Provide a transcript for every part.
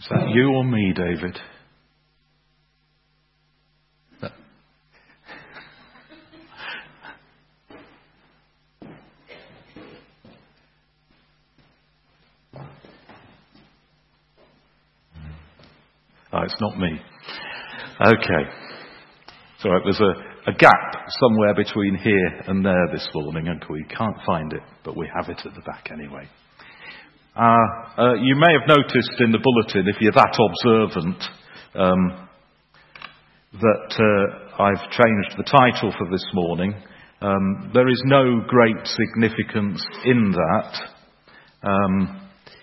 Is that you or me, David? Oh, it's not me. Okay. So there's a gap somewhere between here and there this morning, and we can't find it, but we have it at the back anyway. You may have noticed in the bulletin, if you're that observant, that I've changed the title for this morning. There is no great significance in that.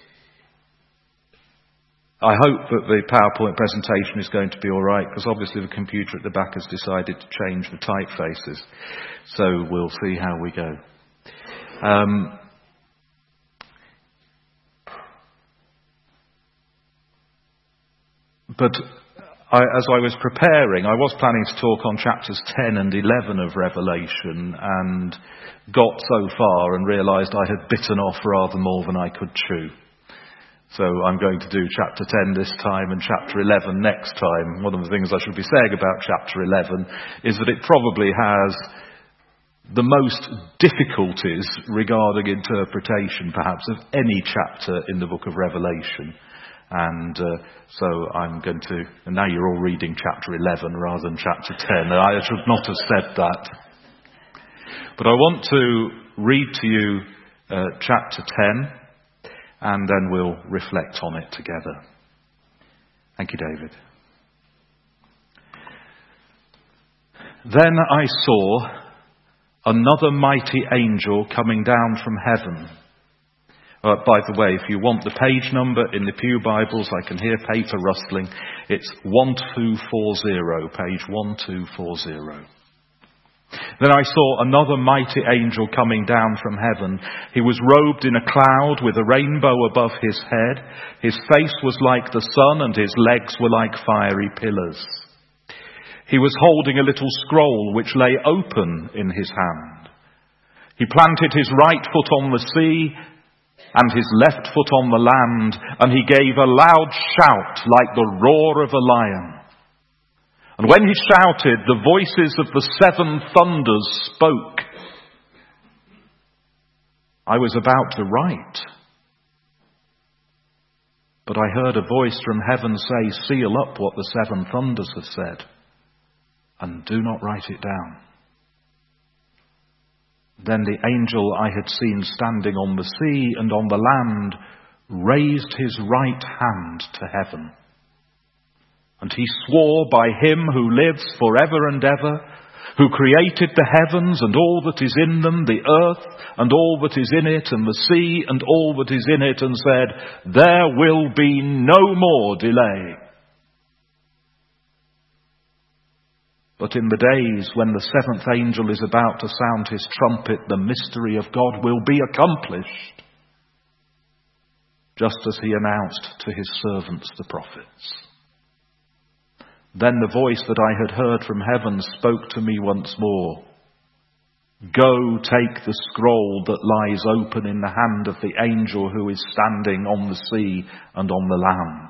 I hope that the PowerPoint presentation is going to be all right, because obviously the computer at the back has decided to change the typefaces. So we'll see how we go. But as I was preparing, I was planning to talk on chapters 10 and 11 of Revelation, and got so far and realised I had bitten off rather more than I could chew. So I'm going to do chapter 10 this time and chapter 11 next time. One of the things I should be saying about chapter 11 is that it probably has the most difficulties regarding interpretation, perhaps, of any chapter in the book of Revelation. And so I'm going to... And now you're all reading chapter 11 rather than chapter 10. I should not have said that. But I want to read to you chapter 10. And then we'll reflect on it together. Thank you, David. Then I saw another mighty angel coming down from heaven. By the way, if you want the page number in the Pew Bibles, I can hear paper rustling. It's 1240, page 1240. Then I saw another mighty angel coming down from heaven. He was robed in a cloud with a rainbow above his head. His face was like the sun, and his legs were like fiery pillars. He was holding a little scroll which lay open in his hand. He planted his right foot on the sea and his left foot on the land, and he gave a loud shout like the roar of a lion. And when he shouted, the voices of the seven thunders spoke. I was about to write, but I heard a voice from heaven say, "Seal up what the seven thunders have said, and do not write it down." Then the angel I had seen standing on the sea and on the land raised his right hand to heaven. And he swore by him who lives forever and ever, who created the heavens and all that is in them, the earth and all that is in it, and the sea and all that is in it, and said, "There will be no more delay." But in the days when the seventh angel is about to sound his trumpet, the mystery of God will be accomplished, just as he announced to his servants the prophets. Then the voice that I had heard from heaven spoke to me once more. "Go, take the scroll that lies open in the hand of the angel who is standing on the sea and on the land."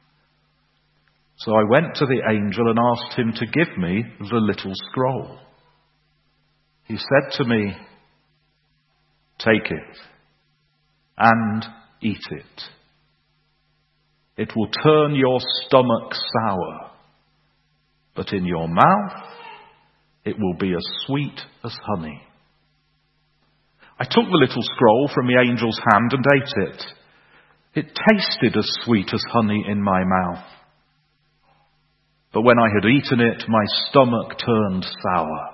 So I went to the angel and asked him to give me the little scroll. He said to me, "Take it and eat it. It will turn your stomach sour, but in your mouth it will be as sweet as honey." I took the little scroll from the angel's hand and ate it. It tasted as sweet as honey in my mouth. But when I had eaten it, my stomach turned sour.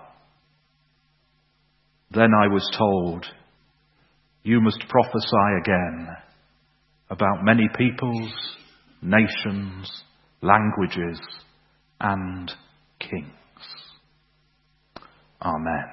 Then I was told, "You must prophesy again about many peoples, nations, languages, and kings." Amen.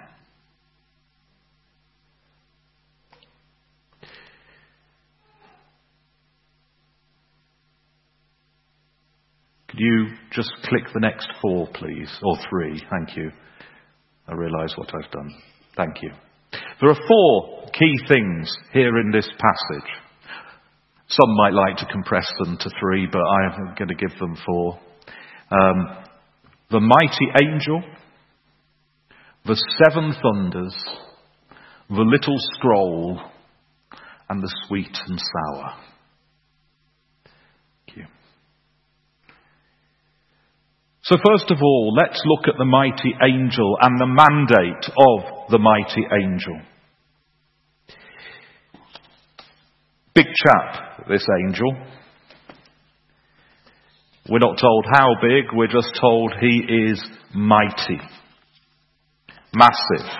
Could you just click the next 4, please? Or 3, thank you. I realise what I've done. Thank you. There are 4 key things here in this passage. Some might like to compress them to 3, but I'm going to give them 4. The mighty angel, the 7 thunders, the little scroll, and the sweet and sour. Thank you. So first of all, let's look at the mighty angel and the mandate of the mighty angel. Big chap, this angel. We're not told how big, we're just told he is mighty. Massive.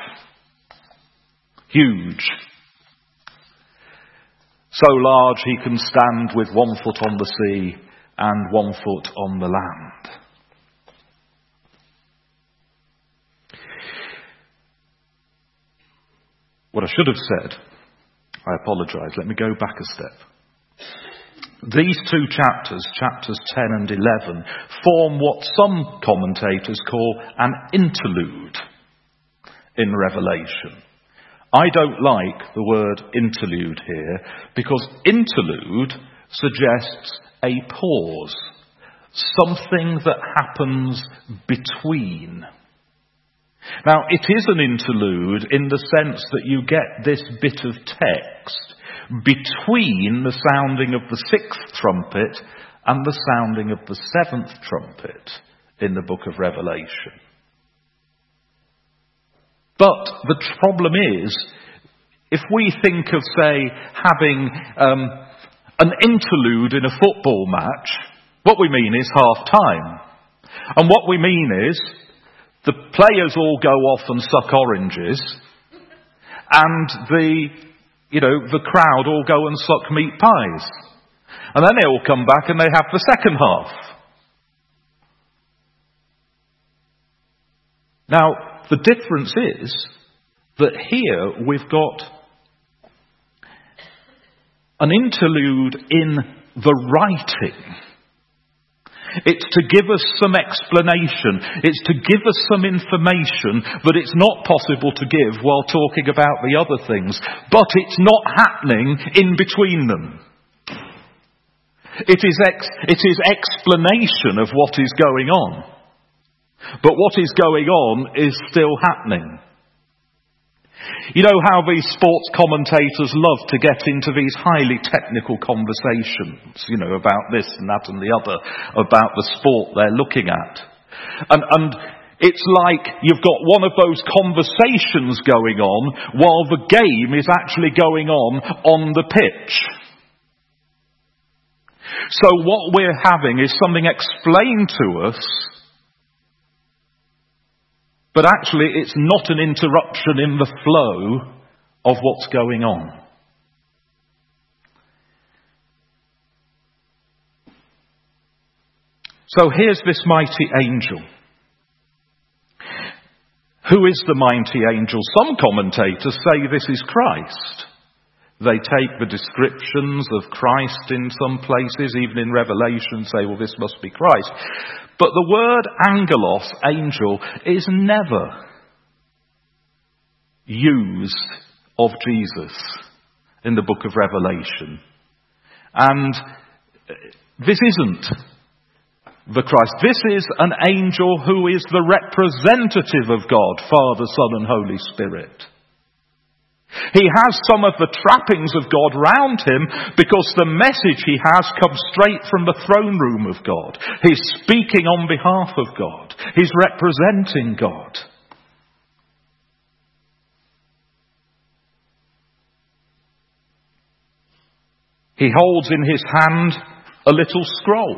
Huge. So large he can stand with 1 foot on the sea and 1 foot on the land. What I should have said, I apologise, let me go back a step. These 2 chapters, chapters 10 and 11, form what some commentators call an interlude in Revelation. I don't like the word interlude here because interlude suggests a pause, something that happens between. Now, it is an interlude in the sense that you get this bit of text between the sounding of the 6th trumpet and the sounding of the 7th trumpet in the book of Revelation. But the problem is, if we think of, say, having an interlude in a football match, what we mean is half-time. And what we mean is, the players all go off and suck oranges, and the crowd all go and suck meat pies. And then they all come back and they have the second half. Now, the difference is that here we've got an interlude in the writing. It's to give us some explanation. It's to give us some information that it's not possible to give while talking about the other things. But it's not happening in between them. It is explanation of what is going on. But what is going on is still happening. You know how these sports commentators love to get into these highly technical conversations, about this and that and the other, about the sport they're looking at. And it's like you've got one of those conversations going on while the game is actually going on the pitch. So what we're having is something explained to us, but actually it's not an interruption in the flow of what's going on. So here's this mighty angel. Who is the mighty angel? Some commentators say this is Christ. They take the descriptions of Christ in some places, even in Revelation, say, well, this must be Christ. But the word angelos, angel, is never used of Jesus in the book of Revelation. And this isn't the Christ. This is an angel who is the representative of God, Father, Son and Holy Spirit. He has some of the trappings of God round him because the message he has comes straight from the throne room of God. He's speaking on behalf of God. He's representing God. He holds in his hand a little scroll.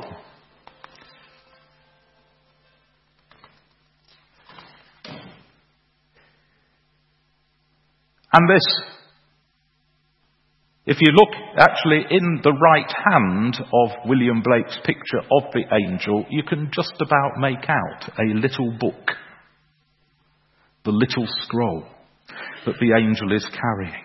And this, if you look actually in the right hand of William Blake's picture of the angel, you can just about make out a little book, the little scroll that the angel is carrying.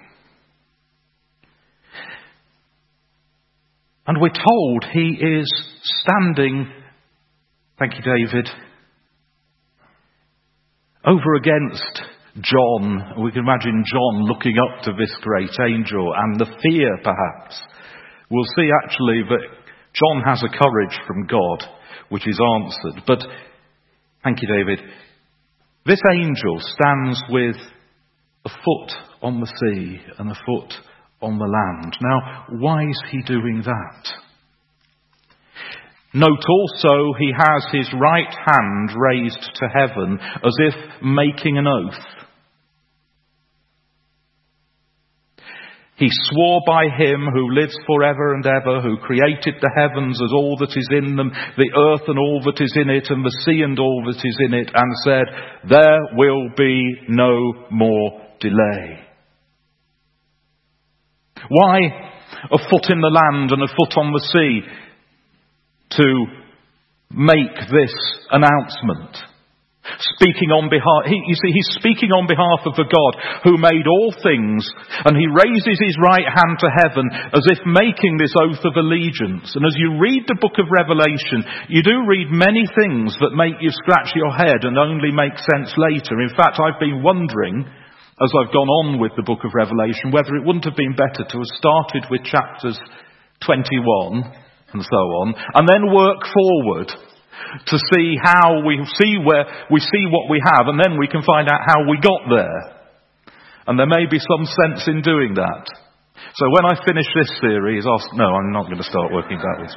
And we're told he is standing, thank you David, over against John. We can imagine John looking up to this great angel and the fear perhaps we'll see actually that John has a courage from God which is answered. But, thank you, David, this angel stands with a foot on the sea and a foot on the land. Now, why is he doing that? Note also he has his right hand raised to heaven as if making an oath. He swore by him who lives forever and ever, who created the heavens and all that is in them, the earth and all that is in it, and the sea and all that is in it, and said, there will be no more delay. Why a foot in the land and a foot on the sea to make this announcement? Speaking on behalf, he's speaking on behalf of the God who made all things, and he raises his right hand to heaven as if making this oath of allegiance. And as you read the book of Revelation, you do read many things that make you scratch your head and only make sense later. In fact, I've been wondering, as I've gone on with the book of Revelation, whether it wouldn't have been better to have started with chapters 21 and so on, and then work forward to see how we see what we have, and then we can find out how we got there. And there may be some sense in doing that. So when I finish this series, no, I'm not going to start working backwards.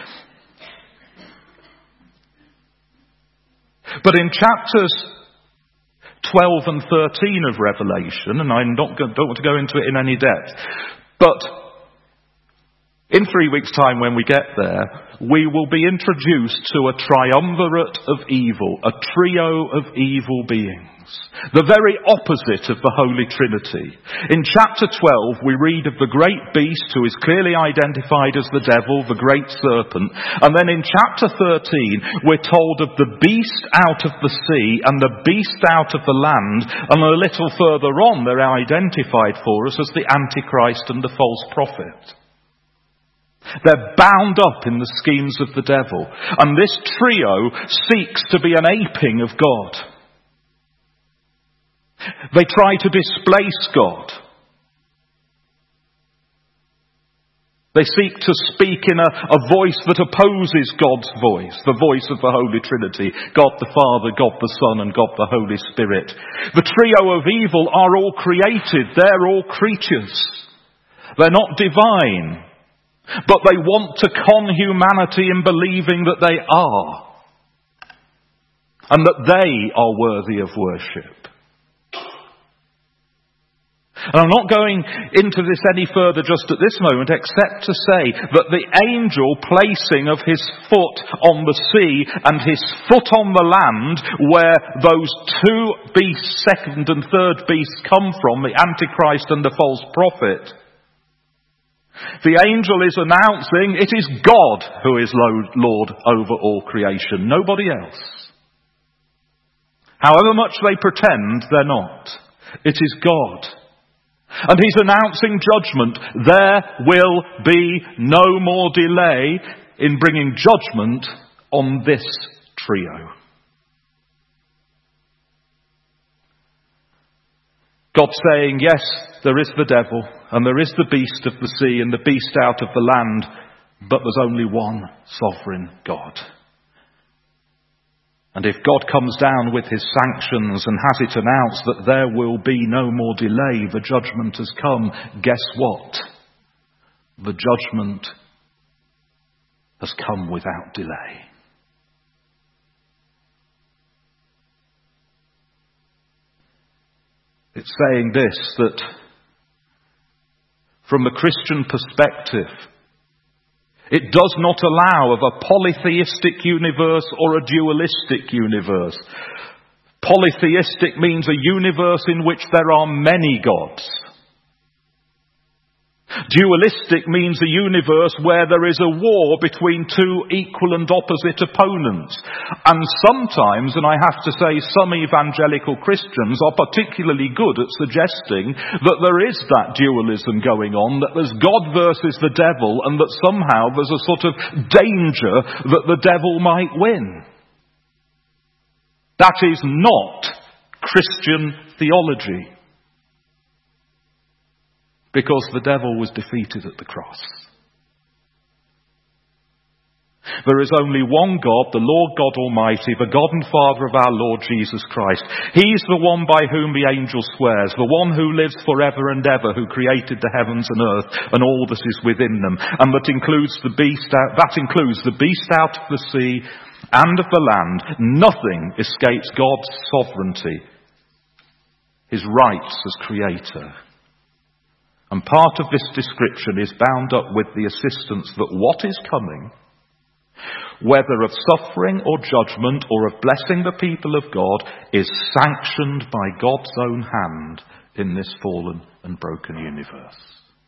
But in chapters 12 and 13 of Revelation, and I don't want to go into it in any depth, but in 3 weeks' time when we get there, we will be introduced to a triumvirate of evil, a trio of evil beings, the very opposite of the Holy Trinity. In chapter 12, we read of the great beast who is clearly identified as the devil, the great serpent. And then in chapter 13, we're told of the beast out of the sea and the beast out of the land. And a little further on, they're identified for us as the Antichrist and the false prophet. They're bound up in the schemes of the devil. And this trio seeks to be an aping of God. They try to displace God. They seek to speak in a voice that opposes God's voice, the voice of the Holy Trinity, God the Father, God the Son, and God the Holy Spirit. The trio of evil are all created. They're all creatures. They're not divine. But they want to con humanity in believing that they are. And that they are worthy of worship. And I'm not going into this any further just at this moment, except to say that the angel placing of his foot on the sea and his foot on the land, where those two beasts, second and third beasts, come from, the Antichrist and the false prophet, the angel is announcing it is God who is Lord over all creation, nobody else. However much they pretend, they're not. It is God. And he's announcing judgment. There will be no more delay in bringing judgment on this trio. God saying, yes, there is the devil, and there is the beast of the sea, and the beast out of the land, but there's only one sovereign God. And if God comes down with his sanctions and has it announced that there will be no more delay, the judgment has come, guess what? The judgment has come without delay. It's saying this, that from the Christian perspective, it does not allow of a polytheistic universe or a dualistic universe. Polytheistic means a universe in which there are many gods. Dualistic means a universe where there is a war between two equal and opposite opponents. And sometimes, and I have to say some evangelical Christians are particularly good at suggesting that there is that dualism going on, that there's God versus the devil, and that somehow there's a sort of danger that the devil might win. That is not Christian theology. Because the devil was defeated at the cross. There is only one God, the Lord God Almighty, the God and Father of our Lord Jesus Christ. He's the one by whom the angel swears, the one who lives forever and ever, who created the heavens and earth and all that is within them, and that includes the beast out of the sea and of the land. Nothing escapes God's sovereignty, his rights as creator. And part of this description is bound up with the assistance that what is coming, whether of suffering or judgment or of blessing the people of God, is sanctioned by God's own hand in this fallen and broken universe.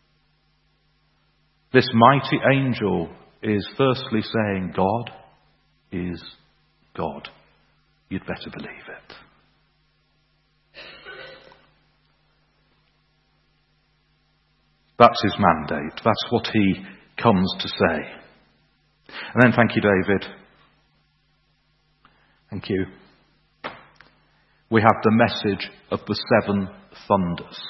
This mighty angel is firstly saying, God is God. You'd better believe it. That's his mandate. That's what he comes to say. And then, thank you, David. Thank you. We have the message of the seven thunders.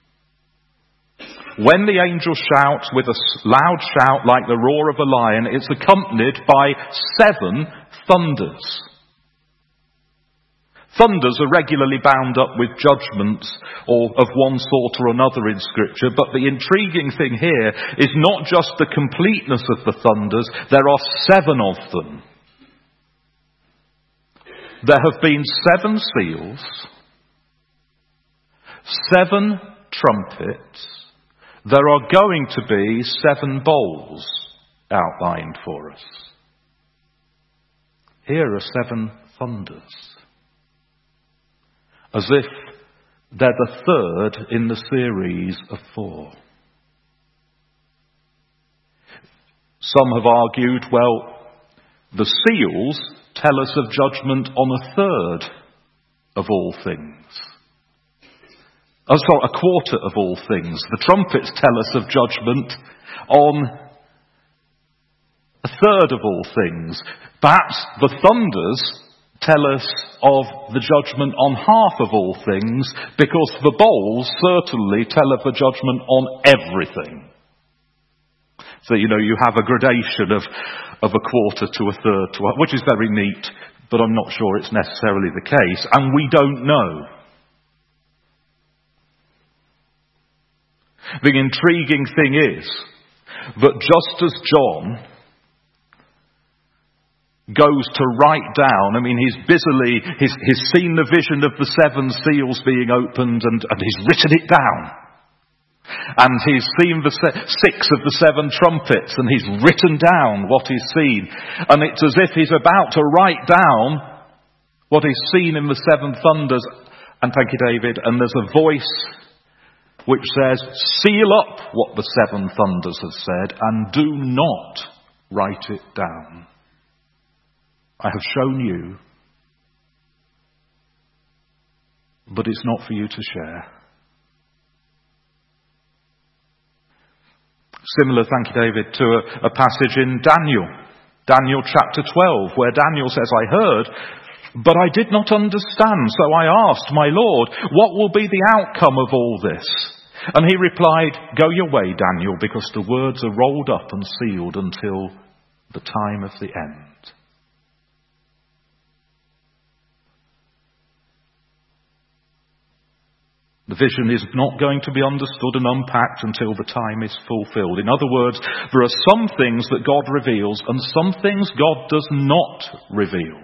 When the angel shouts with a loud shout like the roar of a lion, it's accompanied by seven thunders. Thunders are regularly bound up with judgments or of one sort or another in Scripture, but the intriguing thing here is not just the completeness of the thunders, there are seven of them. There have been seven seals, seven trumpets, there are going to be seven bowls outlined for us. Here are seven thunders. As if they're the third in the series of four. Some have argued, well, the seals tell us of judgment on a third of all things. Oh, sorry, a quarter of all things. The trumpets tell us of judgment on a third of all things. Perhaps the thunders tell us of the judgment on half of all things, because the bowls certainly tell of the judgment on everything. So, you have a gradation of a quarter to a third, which is very neat, but I'm not sure it's necessarily the case, and we don't know. The intriguing thing is that just as John goes to write down, he's seen the vision of the seven seals being opened and he's written it down. And he's seen the six of the seven trumpets and he's written down what he's seen. And it's as if he's about to write down what he's seen in the seven thunders. And thank you, David. And there's a voice which says, seal up what the seven thunders have said and do not write it down. I have shown you, but it's not for you to share. Similar, thank you, David, to a passage in Daniel chapter 12, where Daniel says, I heard, but I did not understand. So I asked, my Lord, what will be the outcome of all this? And he replied, go your way, Daniel, because the words are rolled up and sealed until the time of the end. The vision is not going to be understood and unpacked until the time is fulfilled. In other words, there are some things that God reveals and some things God does not reveal.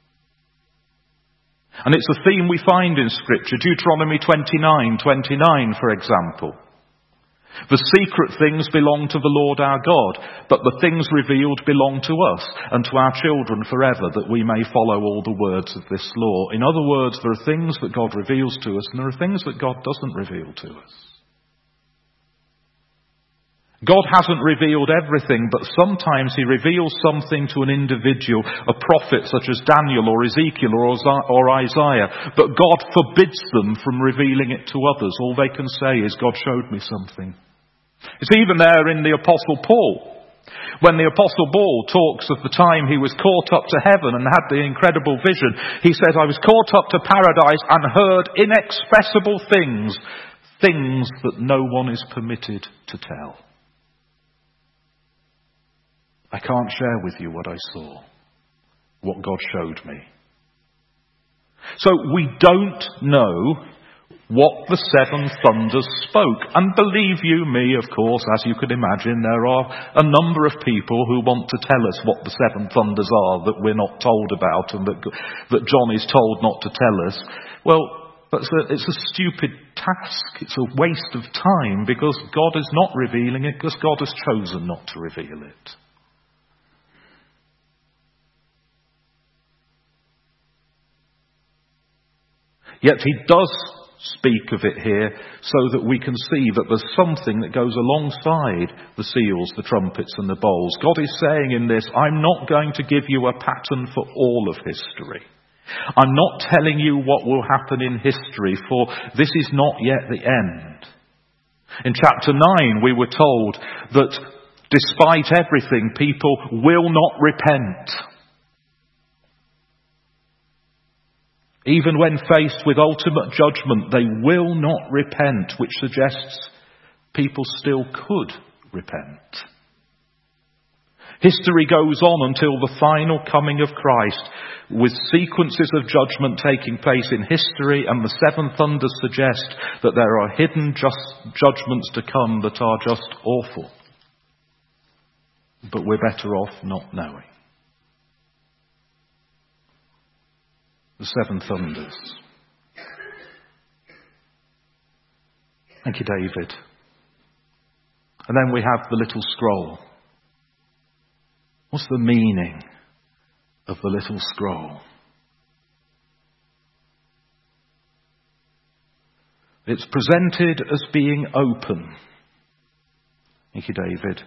And it's a theme we find in Scripture. Deuteronomy 29:29, for example. The secret things belong to the Lord our God, but the things revealed belong to us and to our children forever, that we may follow all the words of this law. In other words, there are things that God reveals to us and there are things that God doesn't reveal to us. God hasn't revealed everything, but sometimes he reveals something to an individual, a prophet such as Daniel or Ezekiel or Isaiah, but God forbids them from revealing it to others. All they can say is, God showed me something. It's even there in the Apostle Paul. When the Apostle Paul talks of the time he was caught up to heaven and had the incredible vision, he says, I was caught up to paradise and heard inexpressible things, things that no one is permitted to tell. I can't share with you what I saw, what God showed me. So we don't know what the seven thunders spoke. And believe you me, of course, as you could imagine, there are a number of people who want to tell us what the seven thunders are that we're not told about and that John is told not to tell us. Well, it's a stupid task. It's a waste of time because God is not revealing it because God has chosen not to reveal it. Yet he does speak of it here so that we can see that there's something that goes alongside the seals, the trumpets and the bowls. God is saying in this, I'm not going to give you a pattern for all of history. I'm not telling you what will happen in history, for this is not yet the end. In chapter 9 we were told that despite everything, people will not repent. Even when faced with ultimate judgment, they will not repent, which suggests people still could repent. History goes on until the final coming of Christ, with sequences of judgment taking place in history, and the seven thunders suggest that there are hidden judgments to come that are just awful. But we're better off not knowing. The seven thunders. Thank you, David. And then we have the little scroll. What's the meaning of the little scroll? It's presented as being open. Thank you, David.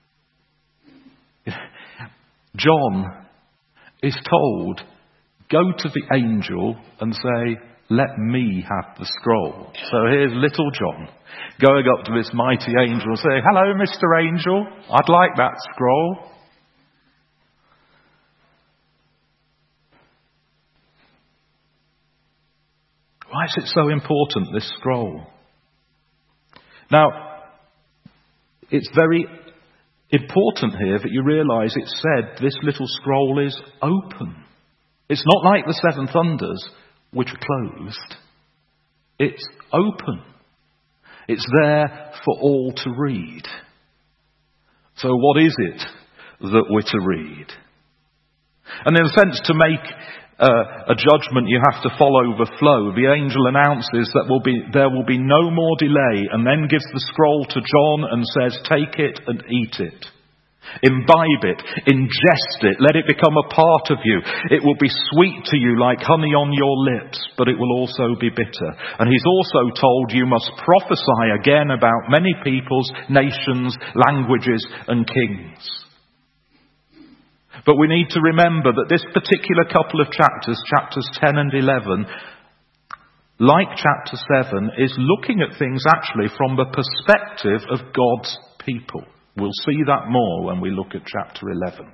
John is told, go to the angel and say, let me have the scroll. So here's little John going up to this mighty angel and saying, hello, Mr. Angel, I'd like that scroll. Why is it so important, this scroll? Now, it's very important here that you realise it said this little scroll is open. It's not like the seven thunders, which are closed. It's open. It's there for all to read. So what is it that we're to read? And in a sense, to make a judgment, you have to follow the flow. The angel announces that there will be no more delay, and then gives the scroll to John and says, take it and eat it. Imbibe it, ingest it, let it become a part of you. It will be sweet to you like honey on your lips, but it will also be bitter. And he's also told you must prophesy again about many peoples, nations, languages and kings. But we need to remember that this particular couple of chapters, chapters 10 and 11, like chapter 7, is looking at things actually from the perspective of God's people. We'll see that more when we look at chapter 11.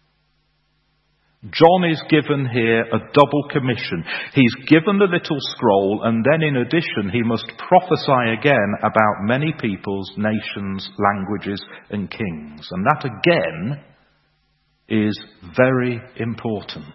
John is given here a double commission. He's given the little scroll, and then in addition he must prophesy again about many peoples, nations, languages and kings. And that again is very important.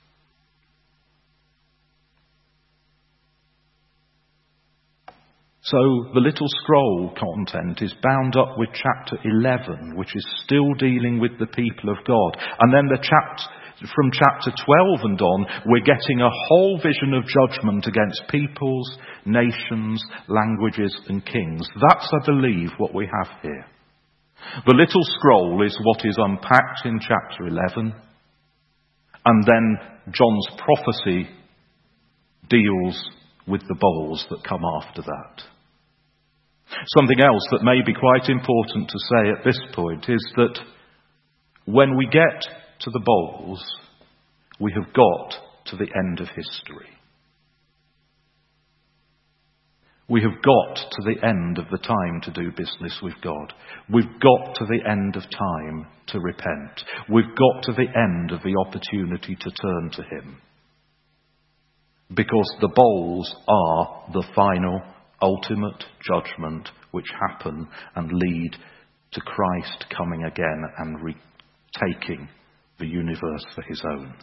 So the little scroll content is bound up with chapter 11, which is still dealing with the people of God. And then from chapter 12 and on, we're getting a whole vision of judgment against peoples, nations, languages and kings. That's, I believe, what we have here. The little scroll is what is unpacked in chapter 11. And then John's prophecy deals with the bowls that come after that. Something else that may be quite important to say at this point is that when we get to the bowls, we have got to the end of history. We have got to the end of the time to do business with God. We've got to the end of time to repent. We've got to the end of the opportunity to turn to Him. Because the bowls are the final, ultimate judgment which happen and lead to Christ coming again and taking the universe for his own.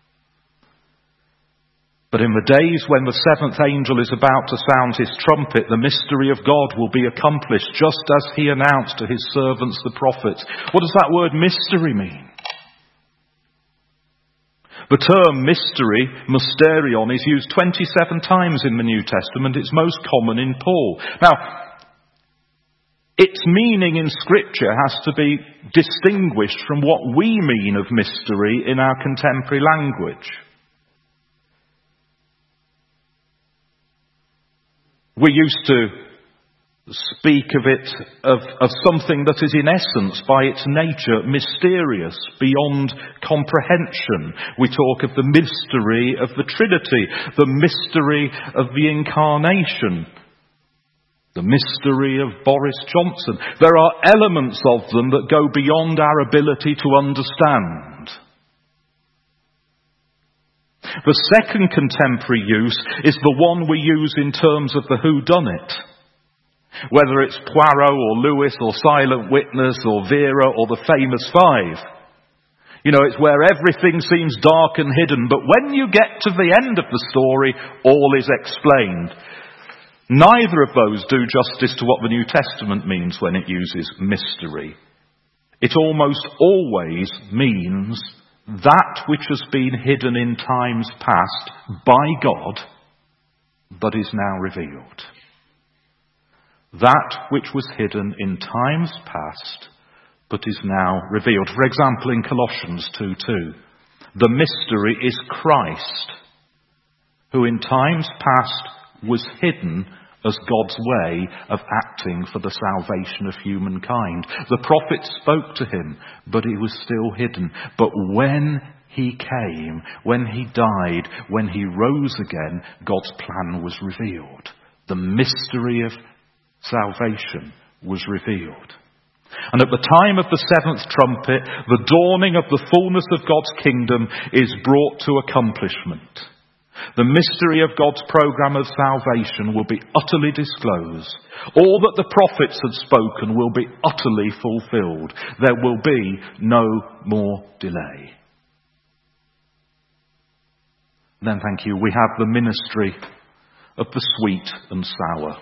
But in the days when the seventh angel is about to sound his trumpet, the mystery of God will be accomplished, just as he announced to his servants the prophets. What does that word mystery mean? The term mystery, mysterion, is used 27 times in the New Testament. It's most common in Paul. Now, its meaning in Scripture has to be distinguished from what we mean of mystery in our contemporary language. We used to speak of it, of something that is in essence, by its nature, mysterious, beyond comprehension. We talk of the mystery of the Trinity, the mystery of the Incarnation, the mystery of Boris Johnson. There are elements of them that go beyond our ability to understand. The second contemporary use is the one we use in terms of the whodunit. Whether it's Poirot or Lewis or Silent Witness or Vera or the famous five. You know, it's where everything seems dark and hidden, but when you get to the end of the story, all is explained. Neither of those do justice to what the New Testament means when it uses mystery. It almost always means that which has been hidden in times past by God, but is now revealed. That which was hidden in times past, but is now revealed. For example, in Colossians 2:2, the mystery is Christ, who in times past was hidden as God's way of acting for the salvation of humankind. The prophets spoke to him, but he was still hidden. But when he came, when he died, when he rose again, God's plan was revealed. The mystery of salvation was revealed. And at the time of the seventh trumpet, the dawning of the fullness of God's kingdom is brought to accomplishment. The mystery of God's program of salvation will be utterly disclosed. All that the prophets had spoken will be utterly fulfilled. There will be no more delay. Then, thank you, we have the ministry of the sweet and sour.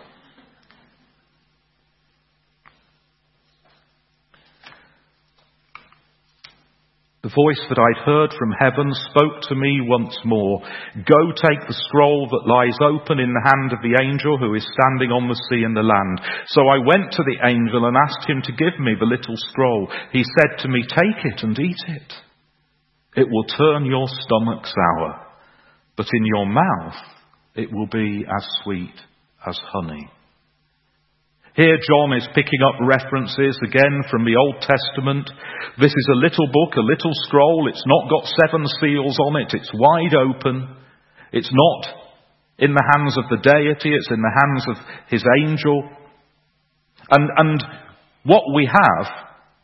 The voice that I'd heard from heaven spoke to me once more. Go take the scroll that lies open in the hand of the angel who is standing on the sea and the land. So I went to the angel and asked him to give me the little scroll. He said to me, take it and eat it. It will turn your stomach sour, but in your mouth it will be as sweet as honey. Here John is picking up references again from the Old Testament. This is a little book, a little scroll. It's not got 7 seals on it. It's wide open. It's not in the hands of the deity. It's in the hands of his angel. And what we have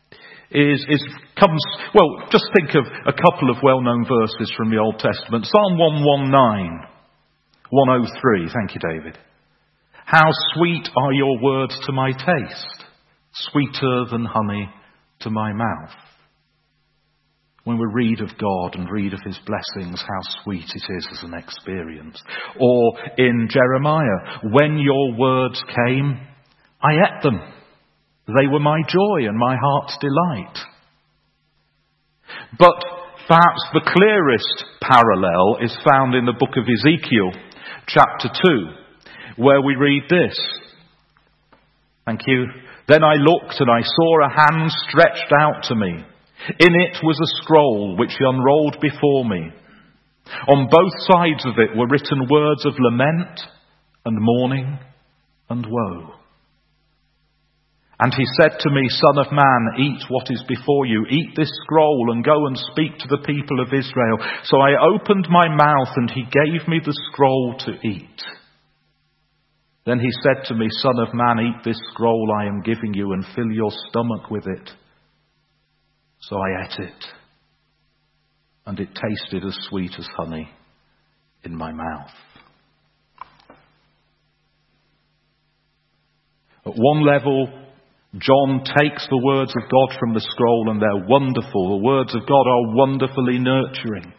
just think of a couple of well-known verses from the Old Testament. Psalm 119, 103. Thank you, David. How sweet are your words to my taste, sweeter than honey to my mouth. When we read of God and read of his blessings, how sweet it is as an experience. Or in Jeremiah, when your words came, I ate them. They were my joy and my heart's delight. But perhaps the clearest parallel is found in the book of Ezekiel, chapter 2. Where we read this. Thank you. Then I looked and I saw a hand stretched out to me. In it was a scroll which he unrolled before me. On both sides of it were written words of lament and mourning and woe. And he said to me, Son of man, eat what is before you. Eat this scroll and go and speak to the people of Israel. So I opened my mouth and he gave me the scroll to eat. Then he said to me, Son of man, eat this scroll I am giving you and fill your stomach with it. So I ate it, and it tasted as sweet as honey in my mouth. At one level, John takes the words of God from the scroll and they're wonderful. The words of God are wonderfully nurturing.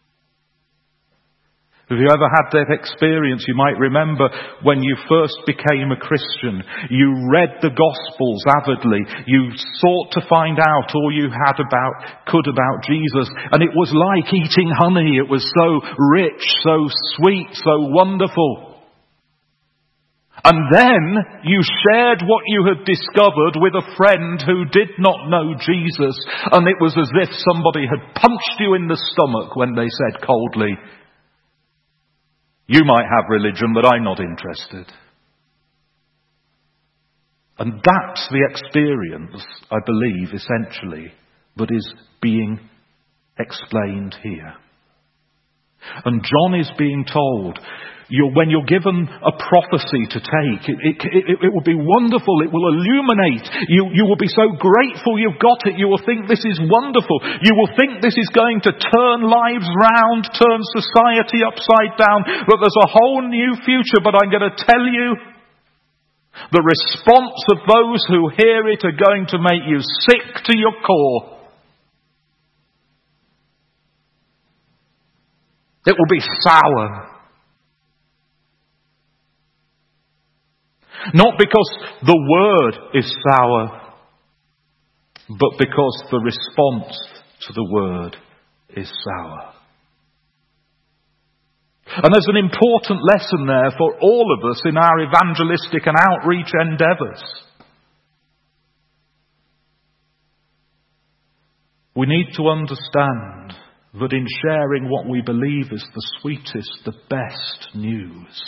Have you ever had that experience? You might remember when you first became a Christian. You read the Gospels avidly. You sought to find out all you could about Jesus. And it was like eating honey. It was so rich, so sweet, so wonderful. And then you shared what you had discovered with a friend who did not know Jesus. And it was as if somebody had punched you in the stomach when they said coldly, "You might have religion, but I'm not interested." And that's the experience, I believe, essentially, that is being explained here. And John is being told, when you're given a prophecy to take, it will be wonderful. It will illuminate. You will be so grateful you've got it. You will think this is wonderful. You will think this is going to turn lives round, turn society upside down, that there's a whole new future. But I'm going to tell you, the response of those who hear it are going to make you sick to your core. It will be sour. Not because the word is sour, but because the response to the word is sour. And there's an important lesson there for all of us in our evangelistic and outreach endeavours. We need to understand that in sharing what we believe is the sweetest, the best news,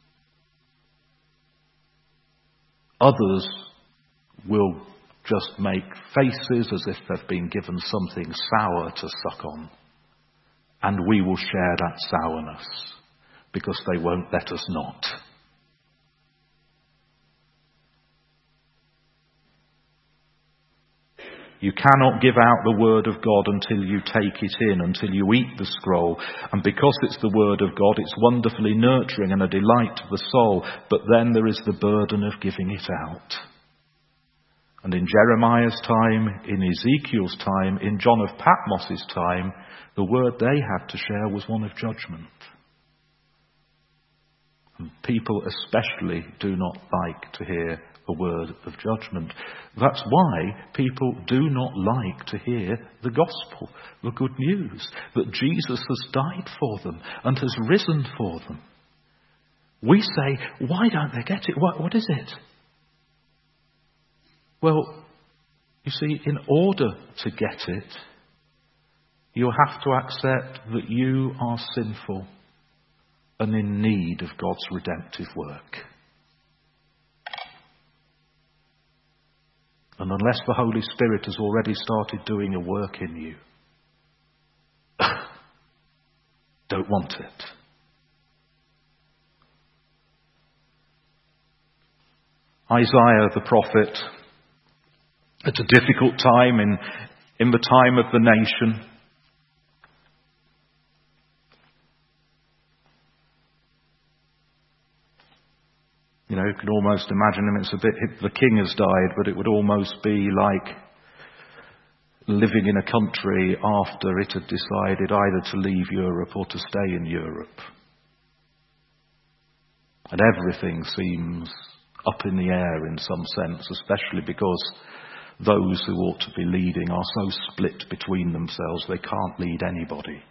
others will just make faces as if they've been given something sour to suck on. And we will share that sourness because they won't let us not. You cannot give out the word of God until you take it in, until you eat the scroll. And because it's the word of God, it's wonderfully nurturing and a delight to the soul. But then there is the burden of giving it out. And in Jeremiah's time, in Ezekiel's time, in John of Patmos's time, the word they had to share was one of judgment. And people especially do not like to hear a word of judgment. That's why people do not like to hear the gospel, the good news, that Jesus has died for them and has risen for them. We say, why don't they get it? What is it? Well, you see, in order to get it, you have to accept that you are sinful and in need of God's redemptive work. And unless the Holy Spirit has already started doing a work in you, don't want it. Isaiah the prophet, at a difficult time in the time of the nation, you can almost imagine him. It's a bit, the king has died, but it would almost be like living in a country after it had decided either to leave Europe or to stay in Europe. And everything seems up in the air in some sense, especially because those who ought to be leading are so split between themselves they can't lead anybody.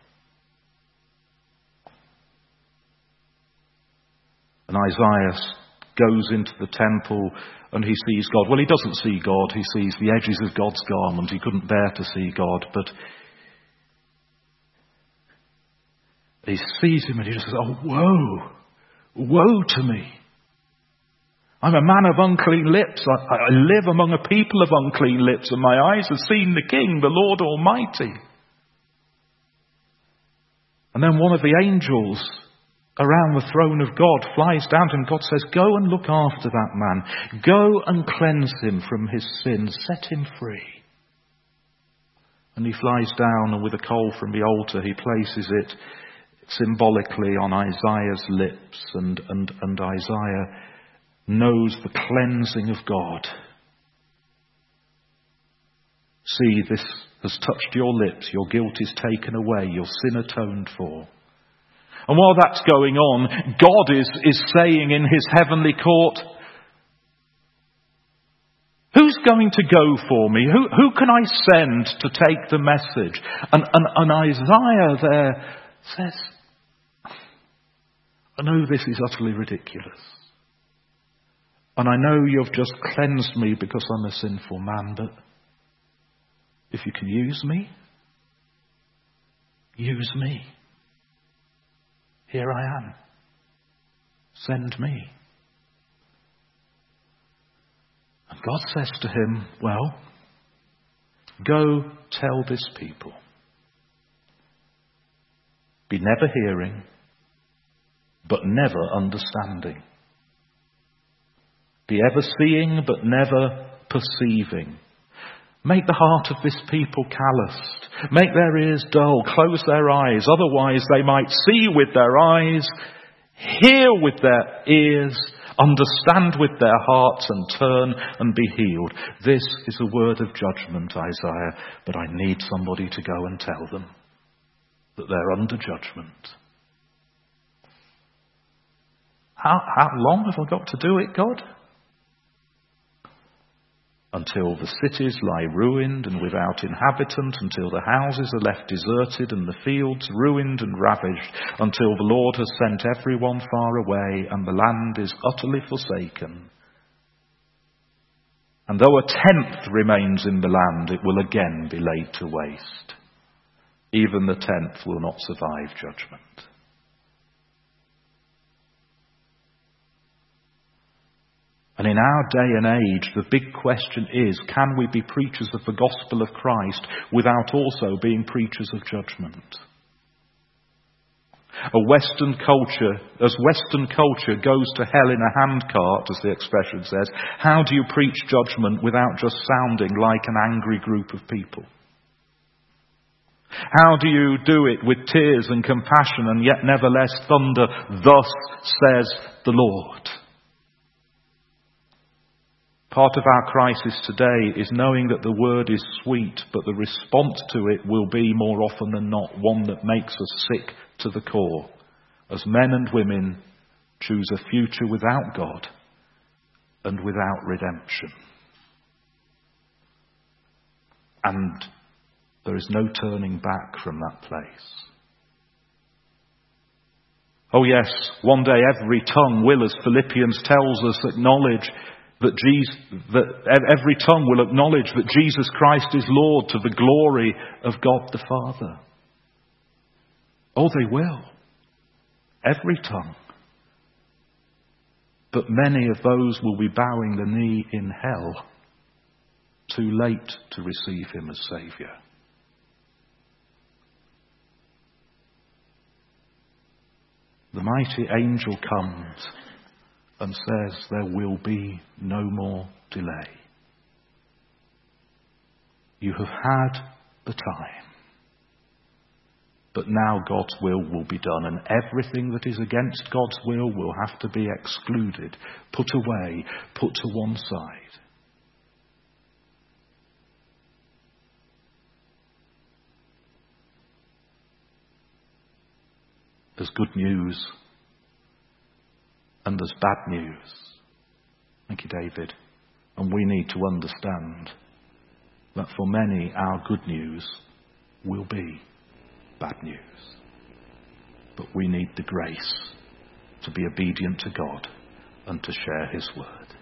And Isaiah goes into the temple and he sees God. Well, he doesn't see God. He sees the edges of God's garment. He couldn't bear to see God, but he sees him and he just says, "Oh, woe! Woe to me! I'm a man of unclean lips. I live among a people of unclean lips, and my eyes have seen the King, the Lord Almighty." And then one of the angels around the throne of God flies down to him. God says, "Go and look after that man. Go and cleanse him from his sins. Set him free." And he flies down, and with a coal from the altar, he places it symbolically on Isaiah's lips. And Isaiah knows the cleansing of God See, this has touched your lips. Your guilt is taken away. Your sin atoned for. And while that's going on, God is saying in his heavenly court, who's going to go for me? Who can I send to take the message? And Isaiah there says, I know this is utterly ridiculous. And I know you've just cleansed me because I'm a sinful man, but if you can use me, use me. Here I am. Send me. And God says to him, well, go tell this people. Be never hearing, but never understanding. Be ever seeing, but never perceiving. Make the heart of this people calloused. Make their ears dull. Close their eyes. Otherwise they might see with their eyes, hear with their ears, understand with their hearts, and turn and be healed. This is a word of judgment, Isaiah, but I need somebody to go and tell them that they're under judgment. How long have I got to do it, God? Until the cities lie ruined and without inhabitant, until the houses are left deserted and the fields ruined and ravaged, until the Lord has sent everyone far away and the land is utterly forsaken. And though a tenth remains in the land, it will again be laid to waste. Even the tenth will not survive judgment. And in our day and age, the big question is, can we be preachers of the gospel of Christ without also being preachers of judgment? As Western culture goes to hell in a handcart, as the expression says, how do you preach judgment without just sounding like an angry group of people? How do you do it with tears and compassion and yet nevertheless thunder, thus says the Lord? Part of our crisis today is knowing that the word is sweet, but the response to it will be more often than not one that makes us sick to the core, as men and women choose a future without God and without redemption. And there is no turning back from that place. Oh yes, one day every tongue will, as Philippians tells us, acknowledge that every tongue will acknowledge that Jesus Christ is Lord to the glory of God the Father. Oh, they will. Every tongue. But many of those will be bowing the knee in hell, too late to receive him as Saviour. The mighty angel comes and says there will be no more delay. You have had the time. But now God's will be done, and everything that is against God's will have to be excluded, put away, put to one side. There's good news and there's bad news. Thank you, David. And we need to understand that for many, our good news will be bad news. But we need the grace to be obedient to God and to share his word.